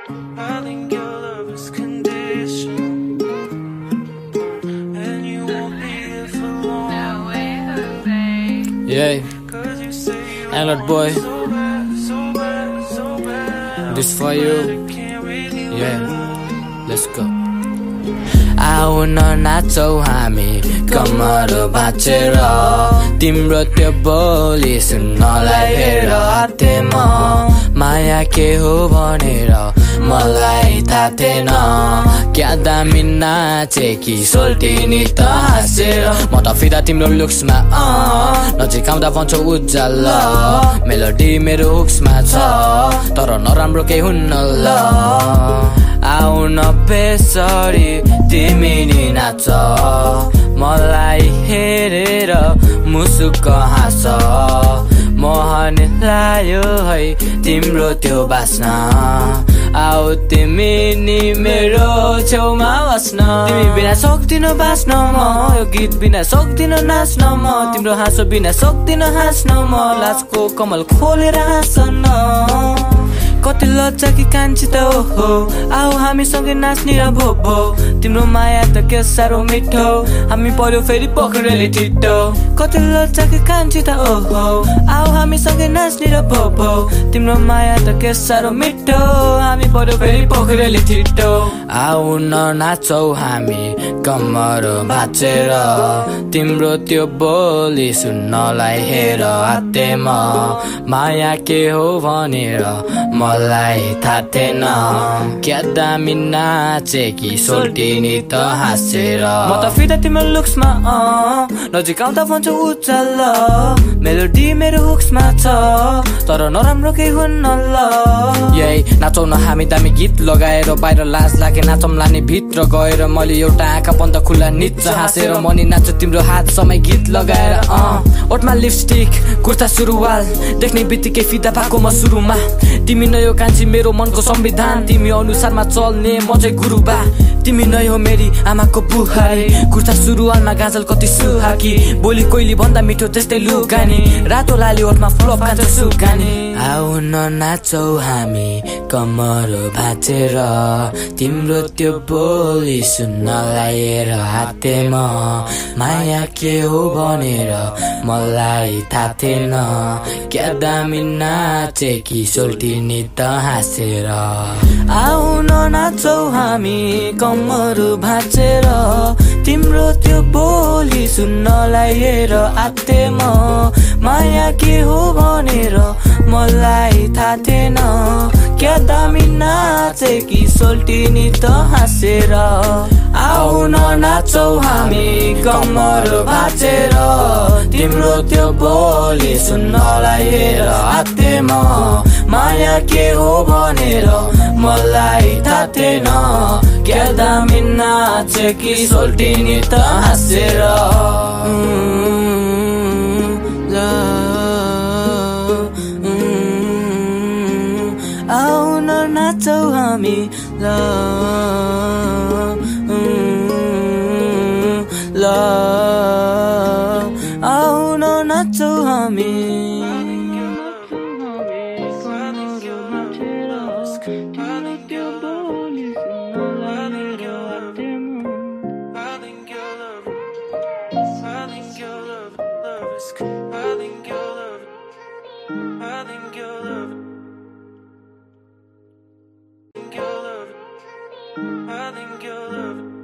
I think your love is conditional, and you won't be here for long. No way, Jose. Yeah, Alert boy, So bad, so bad, so bad. this for you. Can't really Yeah, let's go. आउन नाचौ हामी कमर भाँचेर तिम्रो त्यो बोली सुन्नलाई हेर हातेमा माया के हो भनेर मलाई थाहा थिएन क्या दामी नाचे कि सोल्टिनी त हाँसेर म त फिदा तिम्रो लुक्समा नजिक आउँदा भन्छौ उज्यालो मेलोडी मेरो हुक्समा छ तर नराम्रो केही हुन्न ल आउन बेसरी तिमी नि नाच मलाई हेरेर मुसुक हाँस मोहन लायो है तिम्रो त्यो बास्ना आऊ तिमी नि मेरो छेउमा बस्न तिमी बिना सक्दिन बाँच्न म यो गीत बिना सक्दिन नाच्न म तिम्रो हाँसो बिना सक्दिन हाँस्न म लाजको कमल खोलेर हाँस्न कति लज्जा कि कान्छी त ओहो आऊ हामीसँगै नाच्ने र भो भो तिम्रो माया त के साह्रो मिठो हामी पर्यो फेरि पोखरेली ठिटो कति लज्जा कि कान्छी त ओहो आऊ हामीसँगै नाच्ने र भो भो तिम्रो माया त के साह्रो मिठो हामी पर्यो फेरि पोखरेली ठिटो आऊ न नाचौ हामी कम्मर भाँचेर तिम्रो त्यो बोली सुन्नलाई हेर हातेमा माया के हो भनेर मलाई थाहा थिएन क्या दामी नाचे कि सोल्टिनी त हाँसेर म त फिदा तिम्रो लुक्समा नजिक आउँदा भन्छौ उचाल मेलोडी मेरो हुक्समा छ तर नराम्रो केही हुन्न ल यही नाचौ न हामी दामी गीत लगाएर बाहिर लाज लागे नाचौँ लाने भित्र गएर मैले एउटा आँखा बन्द खुल्ला निच्च हाँसेर मनी नाच तिम्रो हात समय गीत लगाएर ओठमा लिपस्टिक कुर्ता सुरुवाल देख्ने बित्तिकै फिदा भएको म सुरुमा तिमी नै हो कान्छी मेरो मनको संविधान तिमी अनुसारमा चल्ने म चाहिँ गुरुबा तिमी नै हो मेरी आमाको बुहारी कुर्ता सुरुवालमा गाजल कति सुहाकी बोली कोइली भन्दा मिठो त्यस्तै लुगानी रातो लाली ओठमा फ्लप कान्छ सुगानी आऊ न नाचौ हामी कमर भाँचेर तिम्रो त्यो बोली सुन्नलाई हेर हातेमा माया के हो भनेर मलाई थाहा थिएन क्या दामी नाचे कि सोल्टिनी त हाँसेर आऊ न नाचौ हामी कमर भाँचेर तिम्रो त्यो बोली सुन्नलाई हेर हातेमा माया के हो भनेर मलाई थाहा थिएन क्या दामी नाचे कि सोल्टिनी त हाँसेर आऊ न नाचौ हामी कमर भाँचेर तिम्रो त्यो बोली सुन्नलाई हेर हातेमा माया के हो भनेर मलाई थाहा थिएन क्या दामी नाचे कि सोल्टिनी त हाँसेर आऊ न नाचौ हामी आऊ न नाचौ हामी I think your love